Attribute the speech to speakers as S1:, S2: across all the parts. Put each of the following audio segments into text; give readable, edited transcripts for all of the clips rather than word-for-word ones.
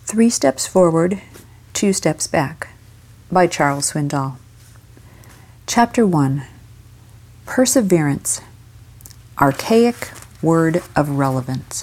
S1: 3 Steps Forward, 2 Steps Back by Charles Swindoll. Chapter 1. Perseverance. Archaic Word of Relevance.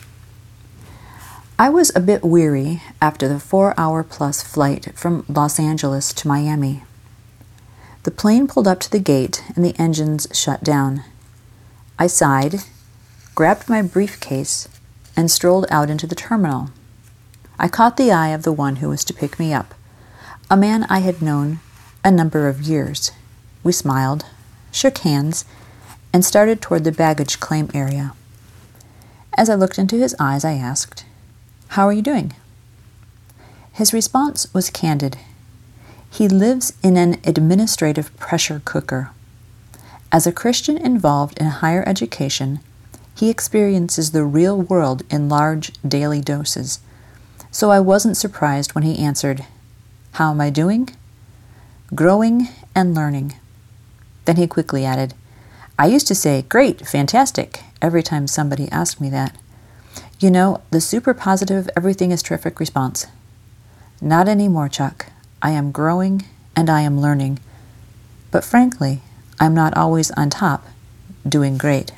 S1: I was a bit weary after the 4-hour-plus flight from Los Angeles to Miami. The plane pulled up to the gate and the engines shut down. I sighed, grabbed my briefcase, and strolled out into the terminal. I caught the eye of the one who was to pick me up, a man I had known a number of years. We smiled, shook hands, and started toward the baggage claim area. As I looked into his eyes, I asked, "How are you doing?" His response was candid. He lives in an administrative pressure cooker. As a Christian involved in higher education, he experiences the real world in large daily doses. So I wasn't surprised when he answered, "How am I doing? Growing and learning." Then he quickly added, "I used to say, 'Great, fantastic,' every time somebody asked me that. You know, the super positive, everything is terrific response. Not anymore, Chuck. I am growing and I am learning. But frankly, I'm not always on top, doing great."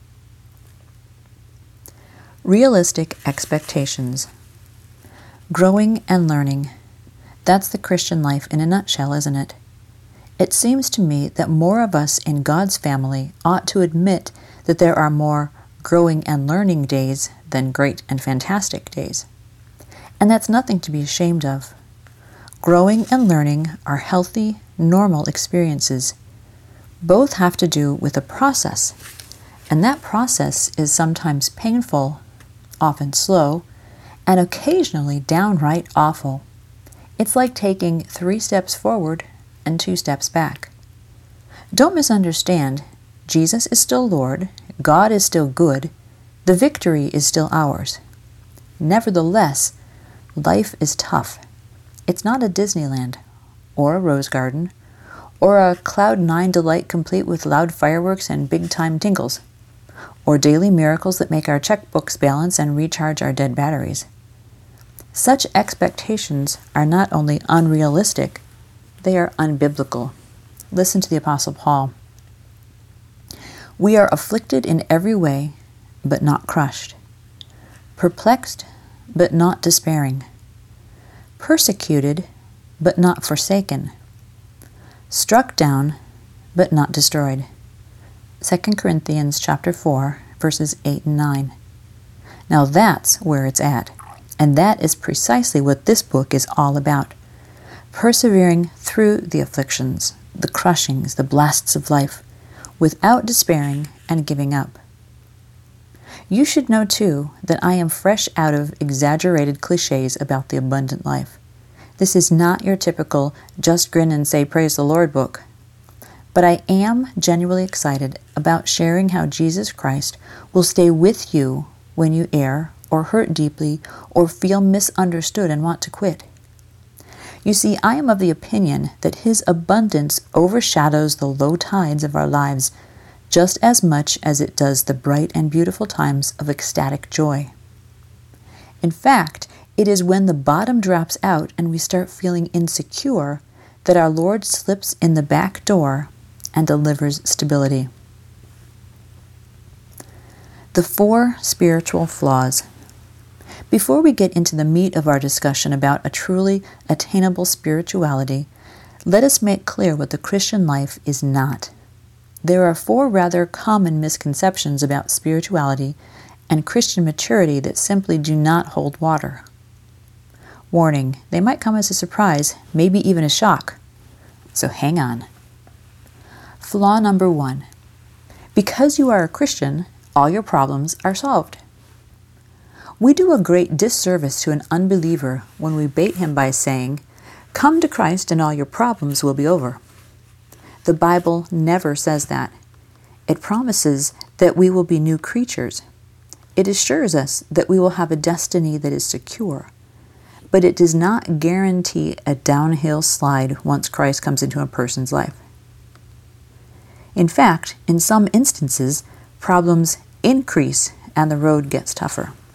S1: Realistic expectations. Growing and learning. That's the Christian life in a nutshell, isn't it? It seems to me that more of us in God's family ought to admit that there are more growing and learning days than great and fantastic days. And that's nothing to be ashamed of. Growing and learning are healthy, normal experiences. Both have to do with a process, and that process is sometimes painful, often slow, and occasionally downright awful. It's like taking 3 steps forward and 2 steps back. Don't misunderstand. Jesus is still Lord. God is still good. The victory is still ours. Nevertheless, life is tough. It's not a Disneyland, or a Rose Garden, or a Cloud9 delight complete with loud fireworks and big-time tinkles, or daily miracles that make our checkbooks balance and recharge our dead batteries. Such expectations are not only unrealistic, they are unbiblical. Listen to the Apostle Paul. "We are afflicted in every way, but not crushed. Perplexed, but not despairing. Persecuted, but not forsaken. Struck down, but not destroyed." 2 Corinthians chapter 4, verses 8 and 9. Now that's where it's at. And that is precisely what this book is all about. Persevering through the afflictions, the crushings, the blasts of life, without despairing and giving up. You should know, too, that I am fresh out of exaggerated cliches about the abundant life. This is not your typical just grin and say praise the Lord book. But I am genuinely excited about sharing how Jesus Christ will stay with you when you err, or hurt deeply, or feel misunderstood and want to quit. You see, I am of the opinion that His abundance overshadows the low tides of our lives just as much as it does the bright and beautiful times of ecstatic joy. In fact, it is when the bottom drops out and we start feeling insecure that our Lord slips in the back door and delivers stability. The 4 spiritual flaws. Before we get into the meat of our discussion about a truly attainable spirituality, let us make clear what the Christian life is not. There are 4 rather common misconceptions about spirituality and Christian maturity that simply do not hold water. Warning, they might come as a surprise, maybe even a shock. So hang on. Flaw number 1. Because you are a Christian, all your problems are solved. We do a great disservice to an unbeliever when we bait him by saying, "Come to Christ and all your problems will be over." The Bible never says that. It promises that we will be new creatures. It assures us that we will have a destiny that is secure. But it does not guarantee a downhill slide once Christ comes into a person's life. In fact, in some instances, problems increase and the road gets tougher.